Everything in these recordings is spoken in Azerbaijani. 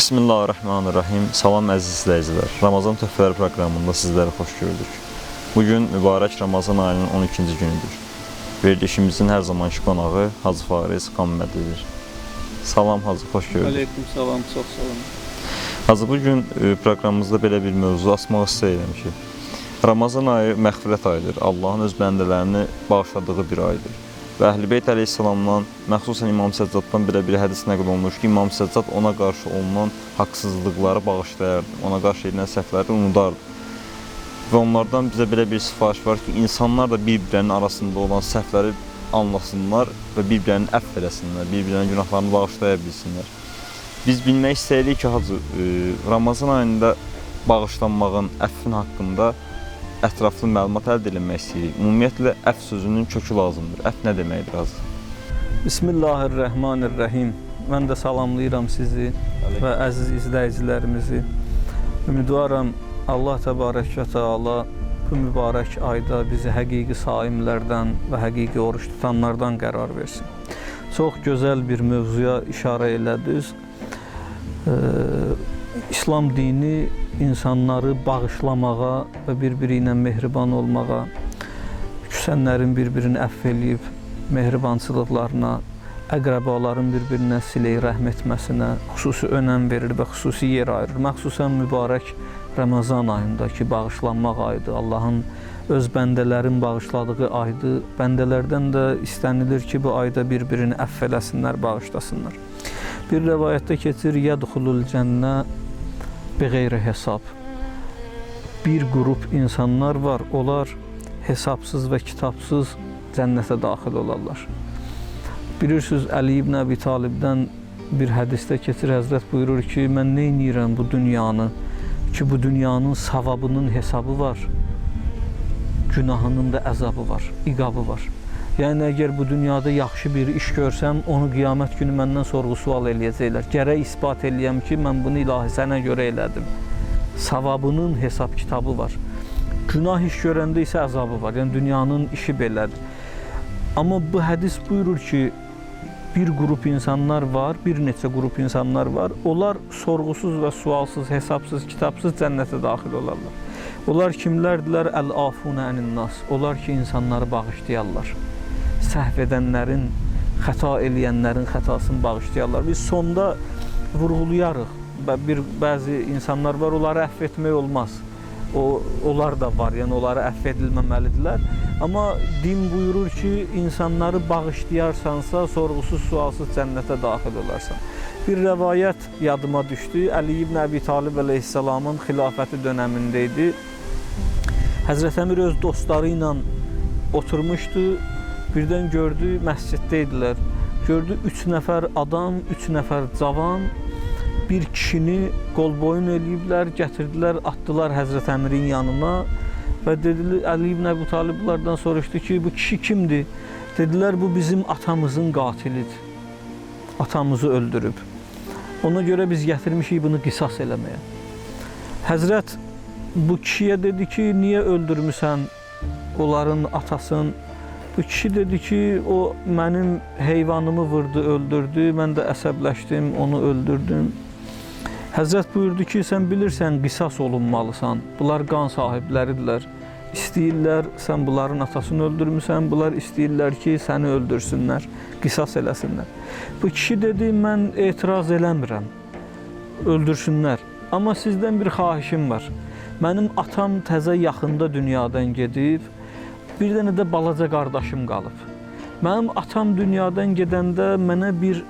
Bismillahirrahmanirrahim. Salam əziz izləyicilər. Ramazan töhfələri proqramında sizləri xoş gördük. Bugün mübarək Ramazan ayının 12-ci günüdür. Verilişimizin hər zamanki qonağı Hacı Fariz Xanmədlidir. Salam Hacı, xoş gördük. Aleyküm salam, çox salam. Hacı, bugün proqramımızda belə bir mövzu açmaq istəyirəm ki, Ramazan ayı məğfirət ayıdır. Allahın öz bəndələrini bağışladığı bir aydır. Və Əhl-i Beyt əleyhissalamdan, məxsusən İmam Səccaddan belə bir hədis nəql olunmuş ki, İmam Səccad ona qarşı olunan haqsızlıqları bağışlayardı, ona qarşı edilən səhvləri unudardı. Və onlardan bizə belə bir sifariş var ki, insanlar da bir-birlərinin arasında olan səhvləri anlasınlar və bir-birlərini əfv eləsinlər, bir-birlərinin günahlarını bağışlaya bilsinlər. Biz bilmək istəyirik ki, Hacı, Ramazan ayında bağışlanmağın, əffin haqqında ətraflı məlumat əldə edilmək istəyirik. Ümumiyyətlə, əff sözünün kökü lazımdır. Əff nə deməkdir, Hacı? Bismillahirrahmanirrahim. Mən də salamlayıram sizi və əziz izləyicilərimizi. Ümidvaram Allah Təbarək və Teala bu mübarək ayda bizi həqiqi saimlərdən və həqiqi oruç tutanlardan qərar versin. Çox gözəl bir mövzuya işarə elədiniz. İslam dini insanları bağışlamağa və bir-biri ilə mehriban olmağa, küsənlərin bir-birini əfv eləyib mehribançılıqlarına, əqrəbaların bir-birinə silə-i rəhm etməsinə xüsusi önəm verir və xüsusi yer ayırır. Məxsusən mübarək Ramazan ayındakı bağışlanmaq ayıdır. Allahın öz bəndələrin bağışladığı aydır. Bəndələrdən də istənilir ki, bu ayda bir-birini əfv eləsinlər, bağışlasınlar. Bir rəvayətdə keçir, yədxulul cənnə biğeyri hesab. Bir qrup insanlar var, onlar hesabsız və kitabsız cənnətə daxil olarlar. Bilirsiniz, Əli ibn Əbi Talibdən bir hədisdə keçir, Həzrət buyurur ki, mən nə edirəm bu dünyanı, ki bu dünyanın savabının hesabı var, günahının da əzabı var, iqabı var. Yəni, əgər bu dünyada yaxşı bir iş görsəm, onu qiyamət günü məndən sorğu-sual eləyəcəklər. Gərək isbat eləyəm ki, mən bunu ilahi sənə görə elədim. Savabının hesab kitabı var. Günah iş görəndə isə əzabı var. Yəni, dünyanın işi belədir. Amma bu hədis buyurur ki, bir qrup insanlar var, bir neçə qrup insanlar var. Onlar sorğusuz və sualsız, hesabsız, kitabsız cənnətə daxil olarlar. Onlar kimlərdilər? Əl-afunə ənin-nas. Onlar ki, insanları bağışlayarlar. Səhv edənlərin, xəta eləyənlərin xətasını bağışlayarlar. Biz sonda vurğulayarıq. Bəzi insanlar var, onları əfv etmək olmaz. Onlar da var, yəni onları əfv edilməməlidirlər. Amma din buyurur ki, insanları bağışlayarsansa, sorğusuz, sualsız cənnətə daxil olarsan. Bir rəvayət yadıma düşdü. Əli ibn Əbi Talib əleyhissalamın xilafəti dönəmində idi. Həzrət Əmir öz dostları ilə oturmuşdu. Birdən gördü, məsciddə idilər. Gördü, 3 nəfər adam, 3 nəfər cavan bir kişini qol-boyun eləyiblər, gətirdilər, atdılar Həzrət Əmirin yanına və dedilər, Əli ibn Əbi Talib bunlardan soruşdu ki, bu kişi kimdir? Dedilər, bu bizim atamızın qatilidir. Atamızı öldürüb. Ona görə biz gətirmişik bunu qisas eləməyə. Həzrət bu kişiyə dedi ki, niyə öldürmüsən onların atasını? Bu kişi dedi ki, o mənim heyvanımı vurdu, öldürdü, mən də əsəbləşdim, onu öldürdüm. Həzrət buyurdu ki, sən bilirsən, qisas olunmalısan, bunlar qan sahibləridirlər. İstəyirlər, sən bunların atasını öldürmüsən, bunlar istəyirlər ki, səni öldürsünlər, qisas eləsinlər. Bu kişi dedi, mən etiraz eləmirəm, öldürsünlər. Amma sizdən bir xahişim var. Mənim atam təzə yaxında dünyadan gedib, bir dənə də balaca qardaşım qalıb. Mənim atam dünyadan gedəndə mənə bir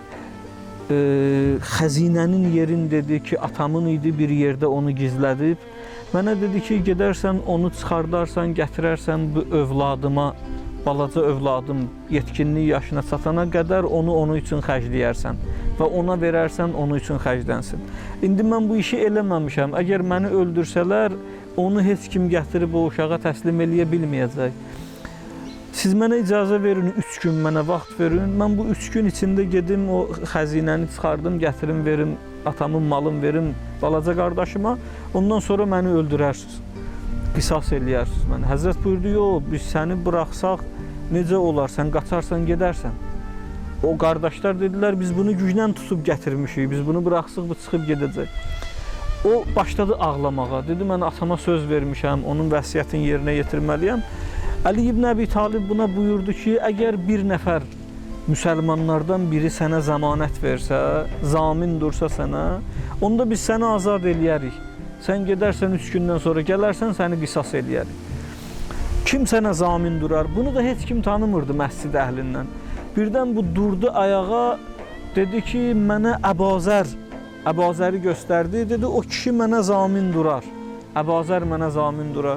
xəzinənin yerini dedi ki, atamın idi, bir yerdə onu gizlədib. Mənə dedi ki, gedərsən, onu çıxardarsan, gətirərsən bu övladıma, balaca övladım yetkinlik yaşına çatana qədər onu onun üçün xərcləyərsən və ona verərsən, onun üçün xərclənsin. İndi mən bu işi eləməmişəm. Əgər məni öldürsələr, onu heç kim gətirib o uşağa təslim eləyə bilməyəcək. Siz mənə icazə verin, 3 gün mənə vaxt verin. Mən bu 3 gün içində gedim, o xəzinəni çıxardım, gətirim, verim, atamın malını verim balaca qardaşıma. Ondan sonra məni öldürərsiniz, qisas eləyərsiniz mənə. Həzrət buyurdu, yox, biz səni buraxsaq necə olar, sən qaçarsan, gedərsən. O qardaşlar dedilər, biz bunu güclə tutub gətirmişik, biz bunu bıraxsıq, bu çıxıb gedəcək. O başladı ağlamağa, dedi, mən atama söz vermişəm, onun vəsiyyətini yerinə yetirməliyəm. Ali ibn Əbi Talib buna buyurdu ki, əgər bir nəfər müsəlmanlardan biri sənə zəmanət versə, zamin dursa sənə, onda biz səni azad eləyərik. Sən gedərsən 3 gündən sonra gələrsən, səni qisas eləyərik. Kim sənə zamin durar? Bunu da heç kim tanımırdı məscid əhlindən. Birdən bu durdu ayağa, dedi ki, mənə Əbazəri göstərdi, dedi, o kişi mənə zamin durar. Əbazər mənə zamin durar.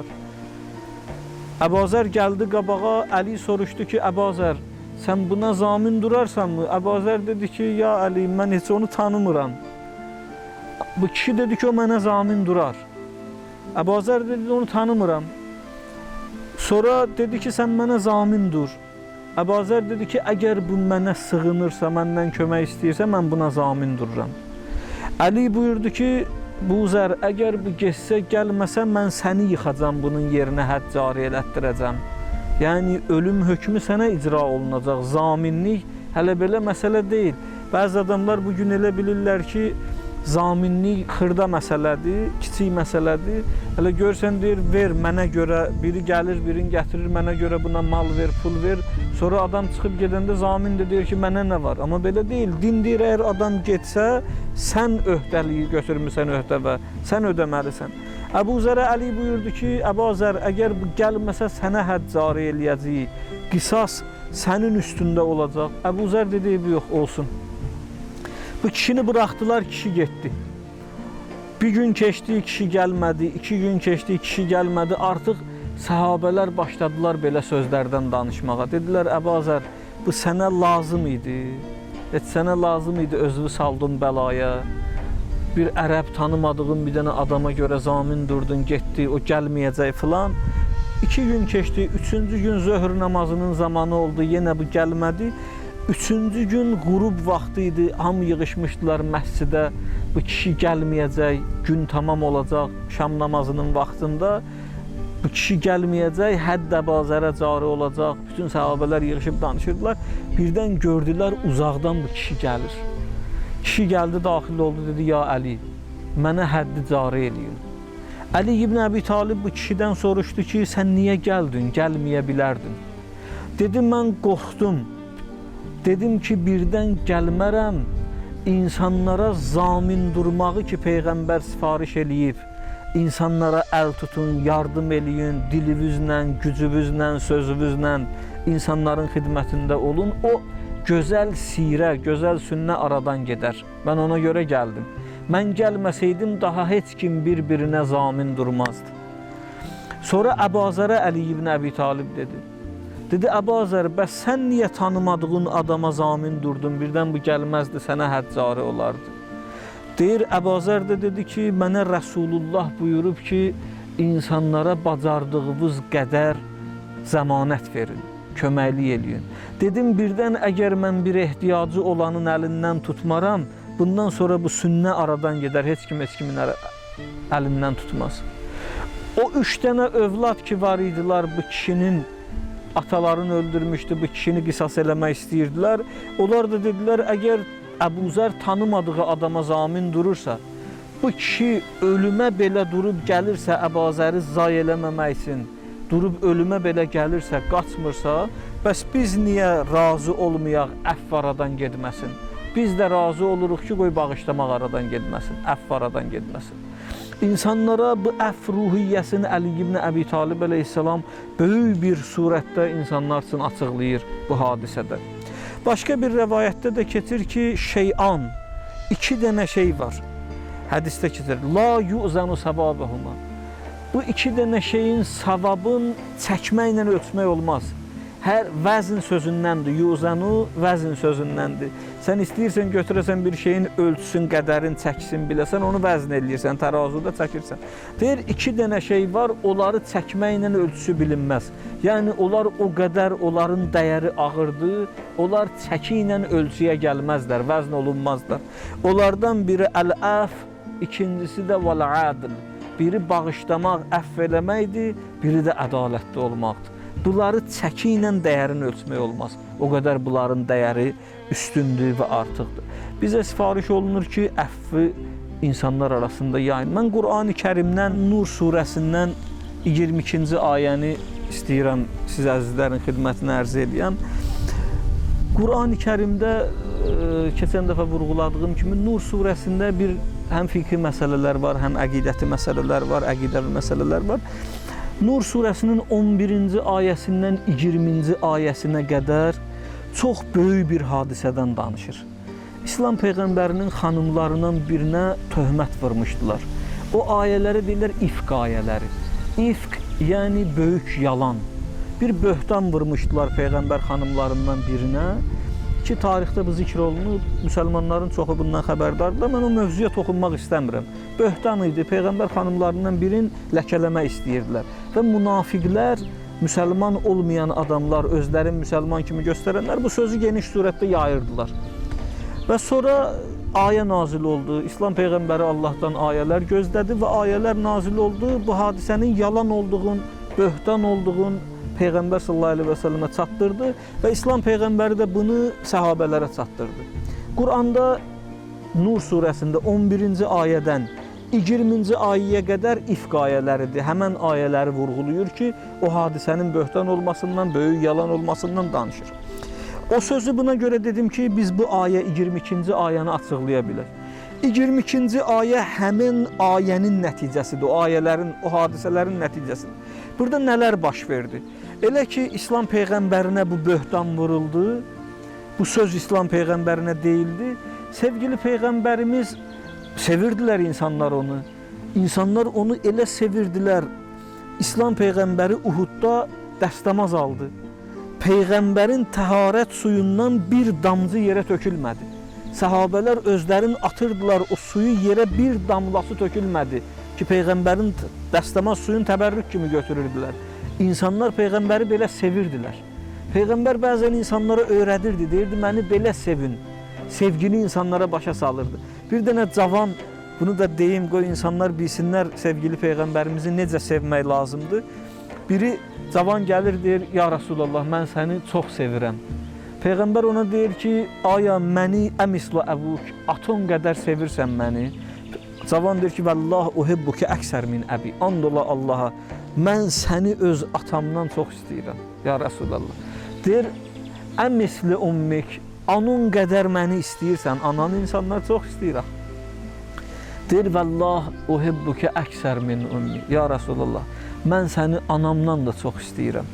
Əbazər gəldi qabağa, Əli soruşdu ki, Əbazər, sən buna zamin durarsanmı? Əbazər dedi ki, ya Əli, mən heç onu tanımıram. Bu kişi dedi ki, o mənə zamin durar. Əbazər dedi, onu tanımıram. Sonra dedi ki, sən mənə zamin dur. Əbazər dedi ki, əgər bu mənə sığınırsa, məndən kömək istəyirsə, mən buna zamin dururam. Əli buyurdu ki, Buzər, əgər bu geçsə, gəlməsə, mən səni yıxacam, bunun yerinə hədd cari elətdirəcəm. Yəni, ölüm hökmü sənə icra olunacaq. Zaminlik hələ belə məsələ deyil. Bəzi adamlar bugün elə bilirlər ki, zaminlik xırda məsələdir, kiçik məsələdir. Hələ görsən, deyir, ver mənə görə, biri gəlir, birini gətirir, mənə görə buna mal ver, pul ver. Sonra adam çıxıb gedəndə zamin də deyir ki, mənə nə var? Amma belə deyil. Din deyir, əgər adam getsə, sən öhdəliyi götürmüsən öhdəvə, sən ödəməlisən. Əbu Zərə Əli buyurdu ki, Əbazər, əgər bu gəlməsə, sənə hədd cari eləyəcəyik, qisas sənin üstündə olacaq. Əbu Zər dedi, yox, olsun. Bu kişini bıraxdılar, kişi getdi. Bir gün keçdi, kişi gəlmədi, 2 gün keçdi, kişi gəlmədi. Artıq səhabələr başladılar belə sözlərdən danışmağa. Dedilər, Əbazər, bu sənə lazım idi. Heç sənə lazım idi, özünü saldın bəlaya. Bir ərəb tanımadığın bir dənə adama görə zamin durdun, getdi, o gəlməyəcək filan. 2 gün keçdi, 3-cü gün zöhr namazının zamanı oldu, yenə bu gəlmədi. 3-cü gün qurub vaxtı idi, hamı yığışmışdılar məscidə, bu kişi gəlməyəcək, gün tamam olacaq, şam namazının vaxtında. Bu kişi gəlməyəcək, hədd Əbazərə cari olacaq, bütün səhabələr yığışıb danışırdılar. Birdən gördülər, uzaqdan bu kişi gəlir. Kişi gəldi, daxil oldu, dedi, ya Əli, mənə həddi cari eləyin. Əli ibn Əbi Talib bu kişidən soruşdu ki, sən niyə gəldin, gəlməyə bilərdin. Dedim, mən qorxdum. Dedim ki, birdən gəlmərəm, insanlara zamin durmağı ki, Peyğəmbər sifariş eləyib. İnsanlara əl tutun, yardım eləyin, dilinizlə, gücünüzlə, sözünüzlə insanların xidmətində olun. O gözəl sirə, gözəl sünnə aradan gedər. Mən ona görə gəldim. Mən gəlməsəydim, daha heç kim bir-birinə zamin durmazdı. Sonra Əbazərə Əli ibn Əbi Talib dedi. Dedi, Əbazər, bəs sən niyə tanımadığın adama zamin durdun? Birdən bu gəlməzdi, sənə hədd cari olardı. Deyir, Əbazər də dedi ki, mənə Rəsulullah buyurub ki, insanlara bacardığınız qədər zəmanət verin, köməklik eləyin. Dedim, birdən əgər mən bir ehtiyacı olanın əlindən tutmaram, bundan sonra bu sünnə aradan gedər, heç kimin əlindən tutmaz. O 3 dənə övlad ki var idilər, bu kişinin atalarını öldürmüşdü, bu kişini qisas eləmək istəyirdilər. Onlar da dedilər, əgər Əbu Zər tanımadığı adama zamin durursa, bu kişi ölümə belə durub gəlirsə, Əbazəri zay eləməmək üçün, durub ölümə belə gəlirsə, qaçmırsa, bəs biz niyə razı olmayaq, əff aradan gedməsin? Biz də razı oluruq ki, qoy bağışlamaq aradan gedməsin, əff aradan gedməsin. İnsanlara bu əff ruhiyyəsini Əli ibn Əbi Talib əleyhissalam böyük bir surətdə insanlar üçün açıqlayır bu hadisədə. Başqa bir rəvayətdə də keçir ki, şeyan, 2 dənə şey var. Hədisdə keçir, la yu'zanu savabahuma. Bu 2 dənə şeyin savabın çəkməklə ölçmək olmaz. Hər vəzn sözündəndir, yu'zanu vəzn sözündəndir. Sən istəyirsən götürəsən bir şeyin ölçüsün, qədərin, çəksin biləsən, onu vəzn eləyirsən, tərazuda çəkirsən. Deyir, 2 dənə şey var, onları çəkməklə ölçüsü bilinməz. Yəni, onlar o qədər, onların dəyəri ağırdır, onlar çəki ilə ölçüyə gəlməzlər, vəzn olunmazlar. Onlardan biri əl-əf, ikincisi də vəl-ədl. Biri bağışlamaq, əff eləməkdir, biri də ədalətli olmaqdır. bunları çəki ilə dəyərini ölçmək olmaz. O qədər bunların dəyəri üstündür və artıqdır. Bizə sifariş olunur ki, əfvi insanlar arasında yayın. Mən Qur'an-ı Kərimdən, Nur surəsindən 22-ci ayəni istəyirəm siz əzizlərin xidmətinə ərz edəyəm. Qur'an-ı Kərimdə keçən dəfə vurğuladığım kimi Nur surəsində bir həm fiqhi məsələlər var, həm əqidəti məsələlər var, əqidəvi məsələlər var. Nur surəsinin 11-ci ayəsindən 20-ci ayəsinə qədər çox böyük bir hadisədən danışır. İslam Peyğəmbərinin xanımlarından birinə töhmət vurmuşdular. O ayələri deyirlər ifk ayələri. İfk, yəni böyük yalan. Bir böhtan vurmuşdular Peyğəmbər xanımlarından birinə ki, tarixdə bu zikr olunub, müsəlmanların çoxu bundan xəbərdardır. Mən o mövzuya toxunmaq istəmirəm. Böhtan idi, Peyğəmbər xanımlarından birini ləkələmək istəyirdilər. Və münafiqlər, müsəlman olmayan adamlar, özlərin müsəlman kimi göstərənlər bu sözü geniş surətdə yayırdılar. Və sonra ayə nazil oldu. İslam Peyğəmbəri Allahdan ayələr gözlədi və ayələr nazil oldu. Bu hadisənin yalan olduğunu, böhtan olduğunu Peyğəmbər sallallahu əleyhi və səlləmə çatdırdı və İslam Peyğəmbəri də bunu səhabələrə çatdırdı. Quranda Nur surəsində 11-ci ayədən 20-ci ayəyə qədər ifk ayələridir. Həmən ayələri vurğulayır ki, o hadisənin böhtan olmasından, böyük yalan olmasından danışır. O sözü buna görə dedim ki, biz bu ayə 22-ci ayəni açıqlaya bilək. 22-ci ayə həmin ayənin nəticəsidir, o ayələrin, o hadisələrin nəticəsidir. Burada nələr baş verdi? Elə ki, İslam Peyğəmbərinə bu böhtan vuruldu, bu söz İslam Peyğəmbərinə deyildi. Sevgili Peyğəmbərimiz, sevirdilər insanlar onu. İnsanlar onu elə sevirdilər. İslam Peyğəmbəri Uhudda dəstəmaz aldı. Peyğəmbərin təharət suyundan bir damcı yerə tökülmədi. Səhabələr özlərini atırdılar, o suyu yerə bir damlası tökülmədi ki, Peyğəmbərin dəstəmaz suyunu təbərrük kimi götürürdülər. İnsanlar Peyğəmbəri belə sevirdilər. Peyğəmbər bəzən insanlara öyrədirdi, deyirdi, məni belə sevin. Sevgini insanlara başa salırdı. Bir dənə cavan, bunu da deyim, qoy insanlar bilsinlər sevgili Peyğəmbərimizi necə sevmək lazımdır. Biri cavan gəlir, deyir, ya Rasulallah, mən səni çox sevirəm. Peyğəmbər ona deyir ki, aya məni əmislu əvuk, atom qədər sevirsən məni. Cavan deyir ki, vəllah uhibbuki əksər min əbi, and ola Allaha, mən səni öz atamdan çox istəyirəm, ya Rasulallah. Deyir, əmisli ummik, anun qədər məni istəyirsən, ananı insanlar çox istəyirəm. Deyir, vəllah uhibbuki əksər min ummi, ya Rasulallah, mən səni anamdan da çox istəyirəm.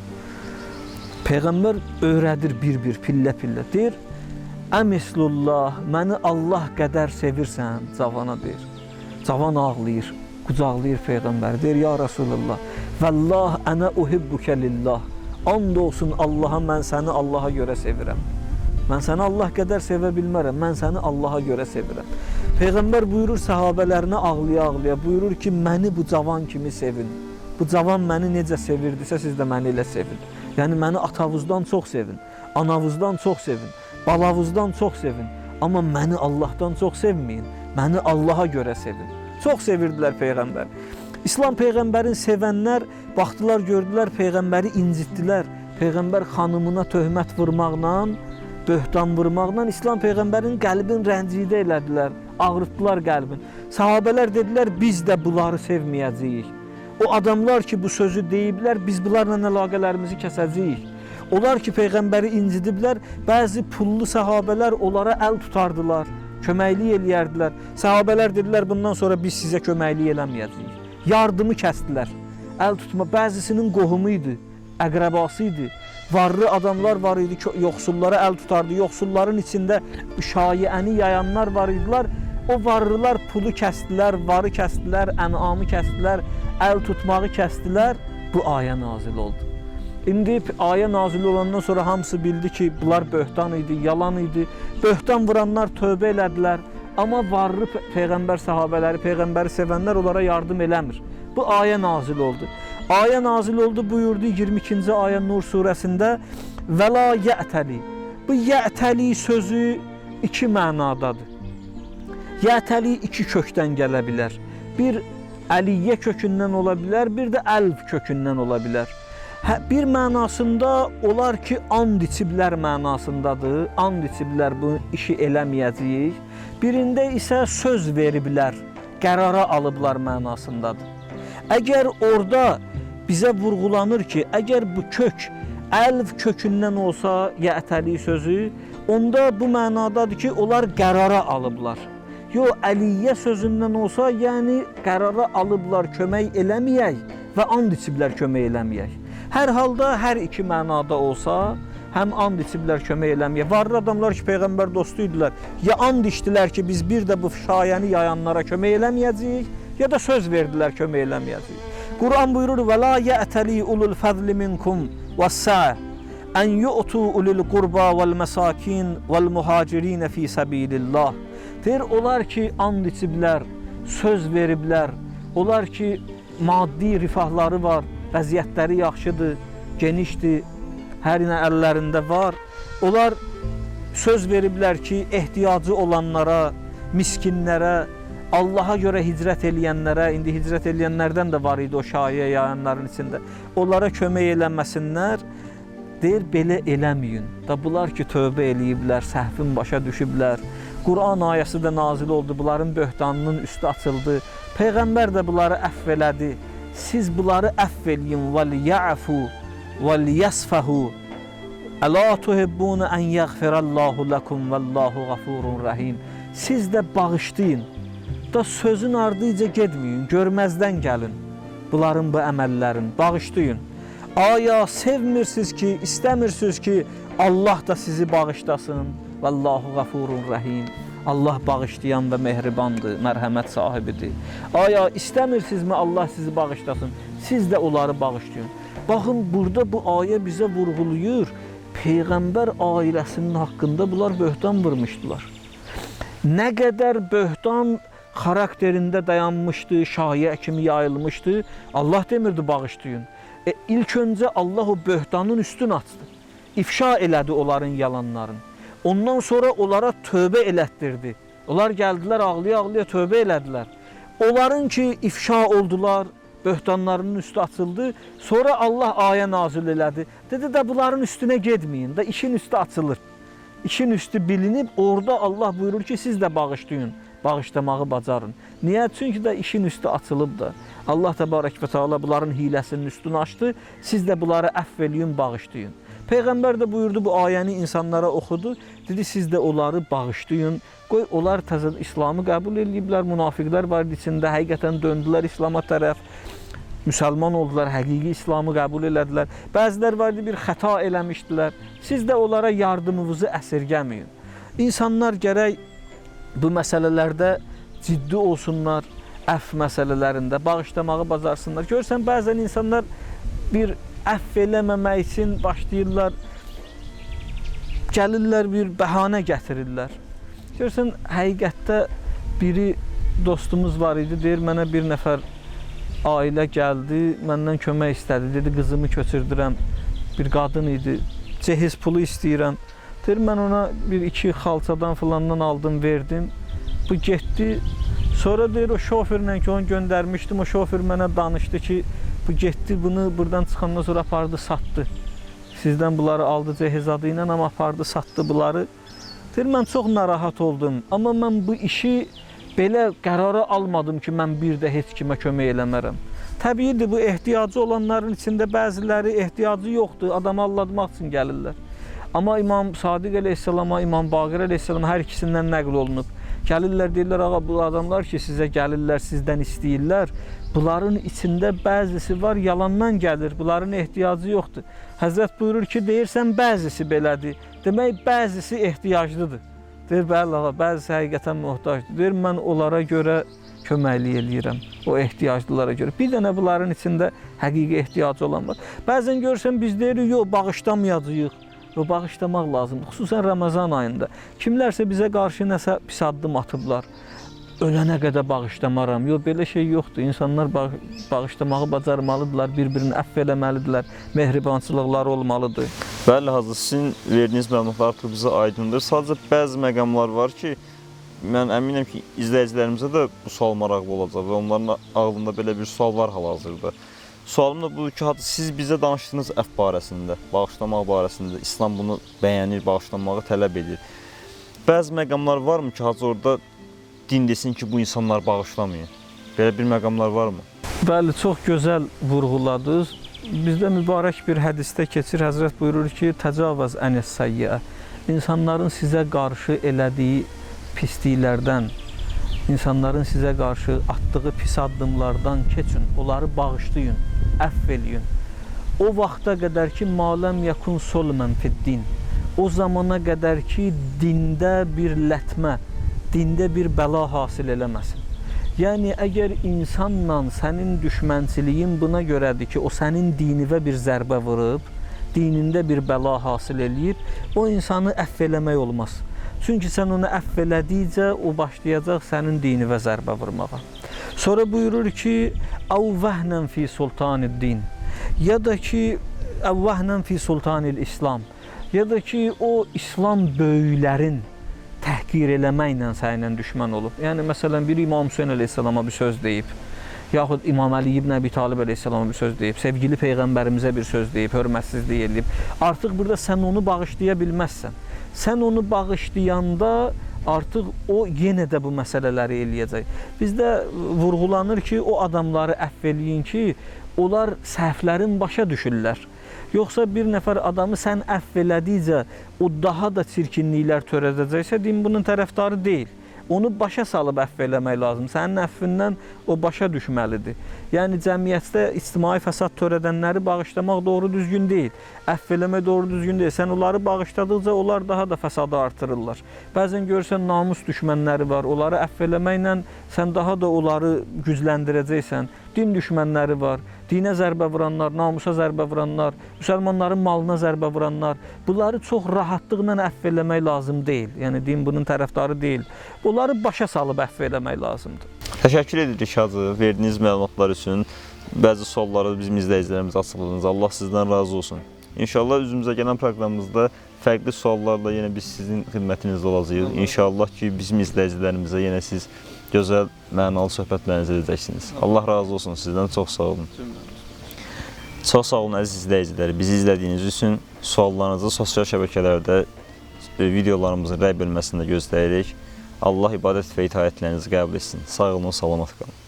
Peyğəmbər öyrədir bir-bir, pillə-pillə. Deyir, əmislullah, məni Allah qədər sevirsən, cavana deyir. Cavan ağlayır, qucaqlayır Peyğəmbər. Deyir, ya Rasulallah, vəllah ənə uhibbukə lillah. And olsun Allaha, mən səni Allaha görə sevirəm. Mən səni Allah qədər sevə bilmərəm, mən səni Allaha görə sevirəm. Peyğəmbər buyurur səhabələrinə ağlaya-ağlaya, buyurur ki, məni bu cavan kimi sevin. Bu cavan məni necə sevirdisə, siz də məni elə sevin. Yəni, məni atavuzdan çox sevin, anavuzdan çox sevin, balavuzdan çox sevin. Amma məni Allahdan çox sevməyin, məni Allaha görə sevin. Çox sevirdilər Peyğəmbər. İslam Peyğəmbərin sevənlər baxdılar, gördülər, Peyğəmbəri incitdilər. Peyğəmbər xanımına töhmət vurmaqla, böhtan vurmaqla İslam Peyğəmbərin qəlbini rəncidə elədilər, ağrıtdılar qəlbini. Sahabələr dedilər, biz də bunları sevməyəcəyik. O adamlar ki, bu sözü deyiblər, biz bunlarla əlaqələrimizi kəsəcəyik. Onlar ki, Peyğəmbəri incidiblər, bəzi pullu sahabələr onlara əl tutardılar, köməklik eləyərdilər. Sahabələr dedilər, bundan sonra biz sizə köməklik eləməyəcəyik. Yardımı kəsdilər. Əl tutma, bəzisinin qohumu idi, əqrəbası idi. Varlı adamlar var idi ki, yoxsullara əl tutardı. Yoxsulların içində şayiəni yayanlar var idilər. O varlılar pulu kəsdilər, varı kəsdilər, ənamı kəsdilər, əl tutmağı kəsdilər. Bu ayə nazil oldu. İndi ayə nazil olandan sonra hamısı bildi ki, bunlar böhtan idi, yalan idi. Böhtan vuranlar tövbə elədilər. Amma varlı Peyğəmbər sahabələri, Peyğəmbəri sevənlər onlara yardım eləmir. Bu ayə nazil oldu. Ayə nazil oldu, buyurdu 22-ci ayə Nur surəsində və la yətəli. Bu yətəli sözü iki mənadadır. Yətəli iki kökdən gələ bilər. Bir əliyyə kökündən ola bilər, bir də əlv kökündən ola bilər. Bir mənasında onlar ki, and içiblər mənasındadır. And içiblər bu işi eləməyəcəyik. Birində isə söz veriblər, qərara alıblar mənasındadır. Əgər orada bizə vurğulanır ki, əgər bu kök əlv kökündən olsa, yətəli sözü, onda bu mənadadır ki, onlar qərara alıblar. Yox, əliyyə sözündən olsa, yəni qərara alıblar, kömək eləməyək və and içiblər, kömək eləməyək. Hər halda, hər iki mənada olsa, həm and içiblər, kömək eləməyək. Varlı adamlar ki, Peyğəmbər dostu idilər, ya and içdilər ki, biz bir də bu şayəni yayanlara kömək eləməyəcəyik, ya da söz verdilər, kömək eləməyəcəyik. Quran buyurur, və la yətəli ulul fəzli minkum və-səə ən yu'tu ulul qurba vəl-məsakin vəl-muhacirin fi səbilillah. Deyir, onlar ki, and içiblər, söz veriblər, onlar ki, maddi rifahları var, vəziyyətləri yaxşıdır, genişdir, hər nə əllərində var. Onlar söz veriblər ki, ehtiyacı olanlara, miskinlərə, Allaha görə hicrət eləyənlərə, indi hicrət eləyənlərdən də var idi o şayiə yayanların içində, onlara kömək eləməsinlər, deyir, belə eləməyin. Da bunlar ki, tövbə eləyiblər, səhvin başa düşüblər, Quran ayəsi də nazil oldu, bunların böhtanının üstü açıldı, Peyğəmbər də bunları əfv elədi. Siz bunları əfv eləyin, وَلْيَعْفُوا وَلْيَسْفَهُوا أَلَا تُحِبُّونَ أَنْ يَغْفِرَ اللّٰهُ لَكُمْ وَاللّٰهُ غَفُورٌ رَحِيمٌ. Siz də bağışlayın. Da sözün ardınca getməyin, görməzdən gəlin. Bunların bu əməllərin, bağışlayın. Aya sevmirsiniz ki, istəmirsiniz ki, Allah da sizi bağışlasın. Vallahu gafurun rahim. Allah bağışlayan və mehribandır, mərhəmət sahibidir. Aya istəmirsinizmi Allah sizi bağışlasın? Siz də onları bağışlayın. Baxın, burada bu ayə bizə vurğuluyur. Peyğəmbər ailəsinin haqqında bunlar böhtan vurmuşdular. Nə qədər böhtan xarakterində dayanmışdı, şayiə kimi yayılmışdı, Allah demirdi bağışlayın. İlk öncə Allah o böhtanın üstünü açdı. İfşa elədi onların yalanlarını. Ondan sonra onlara tövbə elətdirdi. Onlar gəldilər, ağlaya-ağlaya tövbə elədilər. Onların ki, ifşa oldular, böhtanlarının üstü açıldı. Sonra Allah ayə nazil elədi. Dedi də bunların üstünə getməyin, da işin üstü açılır. İşin üstü bilinib, orada Allah buyurur ki, siz də bağışlayın, bağışlamağı bacarın. Niyə? Çünki də işin üstü açılıb da. Allah təbarək və teala bunların hiləsinin üstünü açdı. Siz də bunları əfv eləyin, bağışlayın. Peyğəmbər də buyurdu, bu ayəni insanlara oxudu. Dedi, siz də onları bağışlayın. Qoy, onlar təzədən İslamı qəbul ediblər, münafiqlər var içində, həqiqətən döndülər İslama tərəf. Müsəlman oldular, həqiqi İslamı qəbul elədilər. Bəzilər var idi, bir xəta eləmişdilər. Siz də onlara yardımınızı əsirgəməyin. İnsanlar gərək bu məsələlərdə ciddi olsunlar, əfv məsələlərində, bağışlamağı bacarsınlar. Görürsən, bəzən insanlar bir əfv eləməmək üçün başlayırlar, gəlirlər, bir bəhanə gətirirlər. Görürsən, həqiqətdə biri dostumuz var idi, deyir, mənə bir nəfər ailə gəldi, məndən kömək istədi, dedi, qızımı köçürdürəm, bir qadın idi, cehiz pulu istəyirəm. Deyir, mən ona bir-iki xalçadan filandan aldım, verdim, bu getdi. Sonra deyir, o şoferlə ki, onu göndərmişdim, o şofer mənə danışdı ki, bu getdi, bunu buradan çıxandan sonra apardı, satdı. Sizdən bunları aldı cehiz adı ilə, amma apardı, satdı bunları. Deyir, mən çox narahat oldum, amma mən bu işi belə qərara almadım ki, mən bir də heç kimə kömək eləmərəm. Təbiidir, bu ehtiyacı olanların içində bəziləri ehtiyacı yoxdur, adamı allatmaq üçün gəlirlər. Amma İmam Sadiq əleyhissalama, İmam Baqir əleyhissalama hər ikisindən nəql olunub. Gəlirlər, deyirlər, ağa, bu adamlar ki, sizə gəlirlər, sizdən istəyirlər. Bunların içində bəzisi var, yalandan gəlir, bunların ehtiyacı yoxdur. Həzrət buyurur ki, deyirsən, bəzisi belədir. Demək, bəzisi ehtiyaclıdır. Deyir, bəli, ağa, bəzisi həqiqətən möhtacdır. Deyir, mən onlara görə köməklik eləyirəm, o ehtiyaclılara görə. Bir dənə bunların içində həqiqi ehtiyacı olan var. Bəzən görürsən, biz deyirik, yox, bağışlamayacağıq. Yox, bağışlamaq lazımdır, xüsusən Ramazan ayında. Kimlərsə bizə qarşı nəsə pis addım atıblar. Ölənə qədər bağışlamaram. Yox, belə şey yoxdur. İnsanlar bağışlamağı bacarmalıdırlar, bir-birini əfv eləməlidirlər, mehribançılıqları olmalıdır. Bəli, hazır sizin verdiyiniz məlumatlar artıq bizə aydındır. Sadəcə bəzi məqamlar var ki, mən əminəm ki, izləyicilərimizə də bu sual maraqlı olacaq və onların ağlında belə bir sual var hal-hazırda. Sualım da budur ki, Hacı, siz bizə danışdınız əf barəsində, bağışlamaq barəsində. İslam bunu bəyənir, bağışlanmağı tələb edir. Bəzi məqamlar varmı ki, Hacı, orada din desin ki, bu insanlar bağışlamayın? Belə bir məqamlar varmı? Bəli, çox gözəl vurğuladınız. Bizdə mübarək bir hədisdə keçir, Həzrət buyurur ki, təcavəz ənəs-səyyə. İnsanların sizə qarşı elədiyi pisliklərdən, insanların sizə qarşı atdığı pis addımlardan keçin, onları bağışlayın, əfv eləyin. O vaxta qədər ki, maləm yakun solmən fid-din. O zamana qədər ki, dində bir lətmə, dində bir bəla hasil eləməsin. Yəni, əgər insanla sənin düşmənçiliyin buna görədir ki, o sənin dininə bir zərbə vurub, dinində bir bəla hasil eləyib, o insanı əfv eləmək olmaz. Çünki sən onu əfv elədikcə, o başlayacaq sənin dininə zərbə vurmağa. Sonra buyurur ki, əvvəhnən fi sultanid-din, ya da ki, əvvəhnən fi sultanil-islam, ya da ki, o İslam böyüklərin təhqir eləməklə səninlə düşmən olub. Yəni, məsələn, bir İmam Hüseyin əleyhissalama bir söz deyib, yaxud İmam Əli ibn Əbi Talib əleyhissalama bir söz deyib, sevgili Peyğəmbərimizə bir söz deyib, hörmətsizlik edib. Artıq burada sən onu bağışlaya bilməzsən. Sən onu bağışlayanda artıq o yenə də bu məsələləri eləyəcək. Bizdə vurğulanır ki, o adamları əfv eləyin ki, onlar səhvlərin başa düşürlər. Yoxsa bir nəfər adamı sən əfv elədikcə o daha da çirkinliklər törədəcəksə, din bunun tərəfdarı deyil. Onu başa salıb əfv eləmək lazım. Sənin əfvindən o başa düşməlidir. Yəni, cəmiyyətdə ictimai fəsad törədənləri bağışlamaq doğru düzgün deyil. Əfv eləmək doğru düzgün deyil. Sən onları bağışladıqca onlar daha da fəsadı artırırlar. Bəzən görürsən, namus düşmənləri var. Onları əfv eləməklə sən daha da onları gücləndirəcəksən. Din düşmənləri var. Dinə zərbə vuranlar, namusa zərbə vuranlar, müsəlmanların malına zərbə vuranlar. Bunları çox rahatlıqla əfv eləmək lazım deyil. Yəni, din bunun tərəfdarı deyil. Bunları başa salıb əfv eləmək lazımdır. Təşəkkür edirik, Hacı, verdiyiniz məlumatlar üçün. Bəzi sualları bizim izləyicilərimiz açıqladınız. Allah sizdən razı olsun. İnşallah üzümüzə gələn proqramımızda fərqli suallarla yenə biz sizin xidmətinizdə olacağıq. İnşallah ki, bizim izləyicilərimizə yenə siz gözəl, mənalı söhbətlərinizi edəcəksiniz. Allah razı olsun sizdən, çox sağ olun. Çox sağ olun əziz izləyiciləri. Bizi izlədiyiniz üçün suallarınızı sosial şəbəkələrdə videolarımızın rəy bölməsində gözləyirik. Allah ibadət və itaətlərinizi qəbul etsin. Sağ olun, salamat qalın.